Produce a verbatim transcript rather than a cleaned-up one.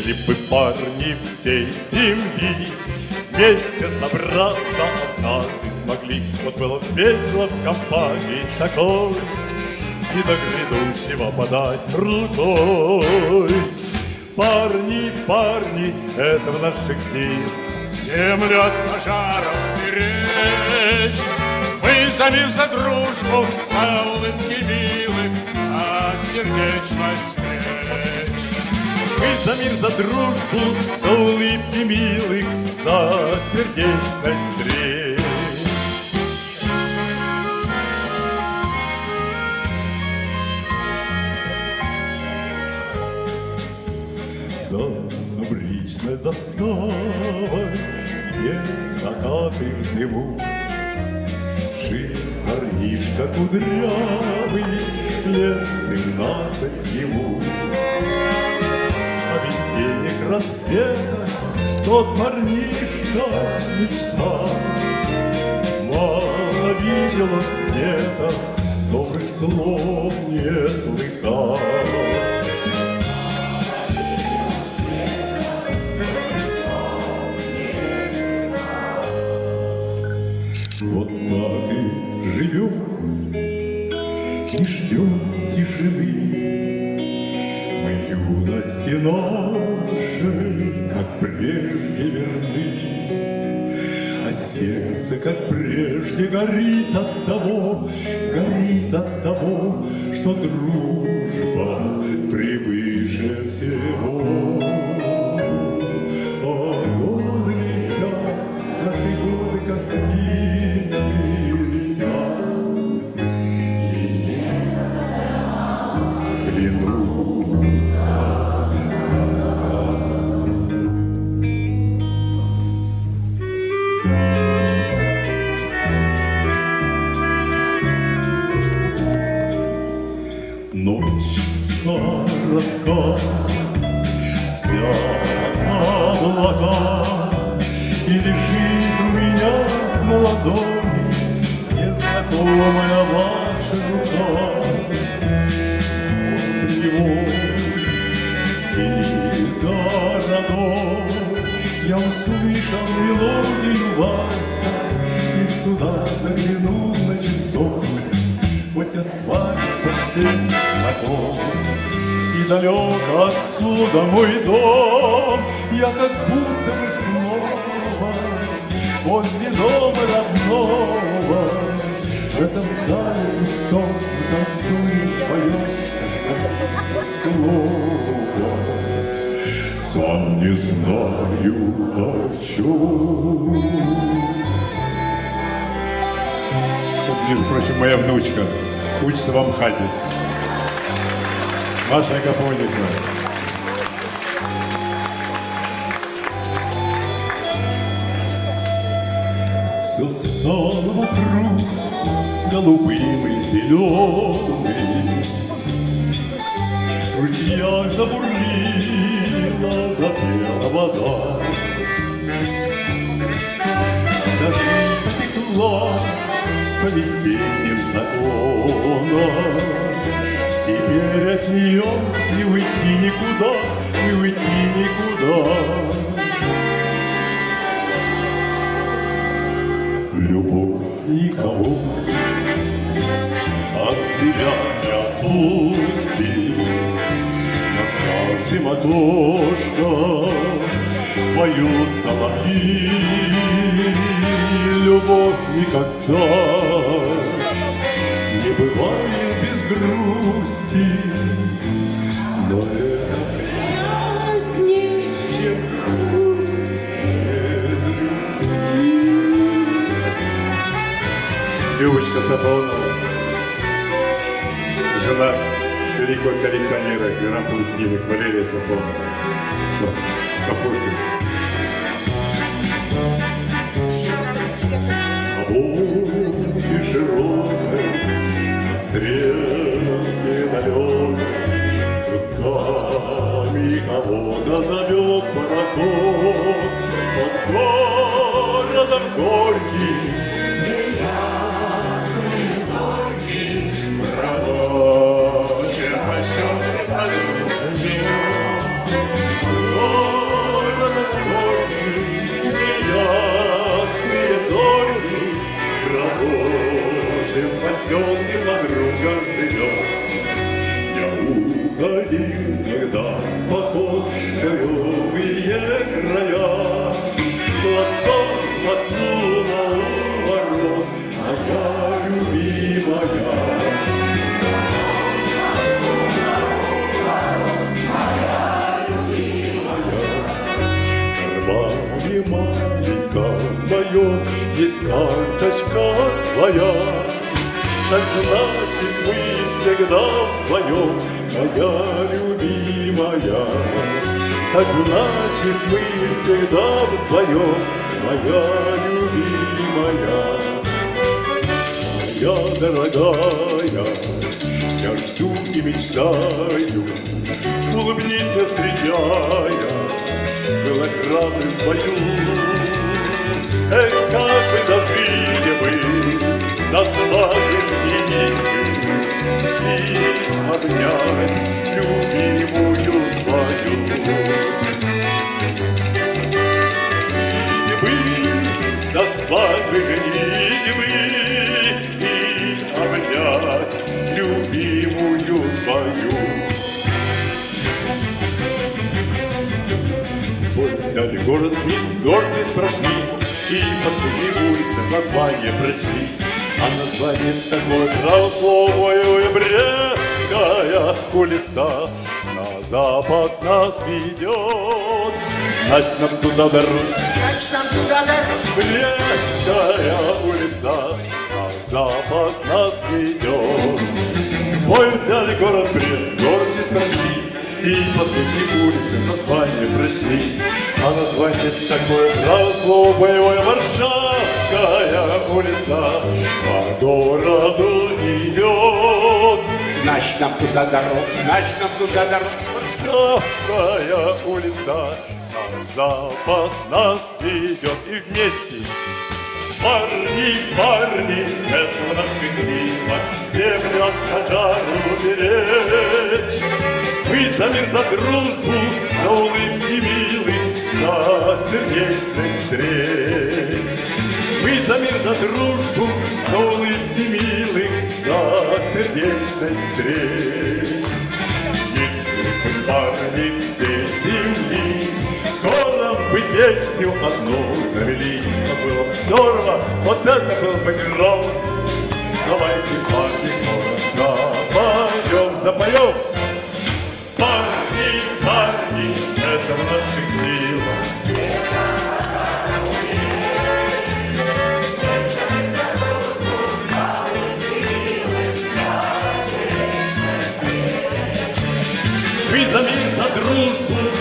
Если бы парни всей земли вместе собраться однажды смогли, вот было б весело в компании такой, и до грядущего подать рукой. Парни, парни, это в наших силах землю от пожаров беречь. Мы за мир, за дружбу, за улыбки милых, за сердечность встреч. Мы за мир, за дружбу, за улыбки милых, за сердечность встреч. За фабричной заставой, где закаты в дыму, жил парнишка кудрявый, лет семнадцать ему. А весенних рассветах тот парнишка мечтал, мало видела света, добрых слов не слыхал. Вот так и живем, и ждем тишины. Мы юности нашей, как прежде, верны, а сердце, как прежде, горит от того, горит от того, что дружба превыше всего. А годы летят, наши годы, как птицы летят, и не клянутся глаза. Ночь коротка, спят облака, и лежит у меня на ладони незнакомая ваша рука. Вот его спит городок, я услышал мелодию вальса и сюда заглянул на часок. Хоть асфальт совсем знаком и далек отсюда мой дом, я как будто бы снова возле дома родного. В этом зале пустом танцует, поет слово. Сам не знаю о чем. Между прочим, моя внучка учится в Амхате. Маша Агапоника. Все стало вокруг голубым и зеленым, в ручьях забурлила, запела вода. Дождь потекла по весенним законам, теперь от нее не уйти никуда, не уйти никуда. Любовь никого от себя не отпустит, над каждым окошком поют соловьи. Любовь никогда не бывает без грусти, но это приятнее, чем грусть без любви. Любочка Сафонова, жена великого коллекционера грамм-пластинок Валерия Сафонова. Сапожкин. И широкой, на стрелке далекой, крутками кого-то зовет пароход. Под городом горький, неясный зоркий, в рабочем поселке под живет. любимая, так значит мы всегда вдвоем, моя любимая. Так значит мы всегда вдвоем, моя любимая. Моя дорогая, я жду и мечтаю, улыбнись мне, встречая, было храбрым в бою. Эх, как бы дожили вы на свадебные и обнять любимую свою. И вы до свадьбы женитьбы и обнять любимую свою. Спой взяли город, вниз, гордость прошли, и по своей улице название прочли. А название такое правословное, Брестская улица на запад нас ведет. Значит, нам туда дорога, Значит, нам туда дорога. Брестская улица на запад нас ведет. С боем взяли город Брест, гордость прошли, и по своей улице название прочли. А название такое правословное, Варшавская улица по городу идет. Значит, нам туда дорога. Значит, нам туда дорога. Варшавская улица на запад нас ведет. И вместе парни, парни, это наша сила, землю от пожару беречь. Мы за мир, за дружбу, за улыбки милых, за сердечных встреч. Мы за мир, за дружбу, за улыбки милых, за сердечных встреч. Если бы парни всей земли хором бы песню одну завели, то было бы здорово, вот это был бы гром. Давайте, парни, хором запоем, запоем. Парни, парни, это в наших силах. Мы за мир, за дружбу,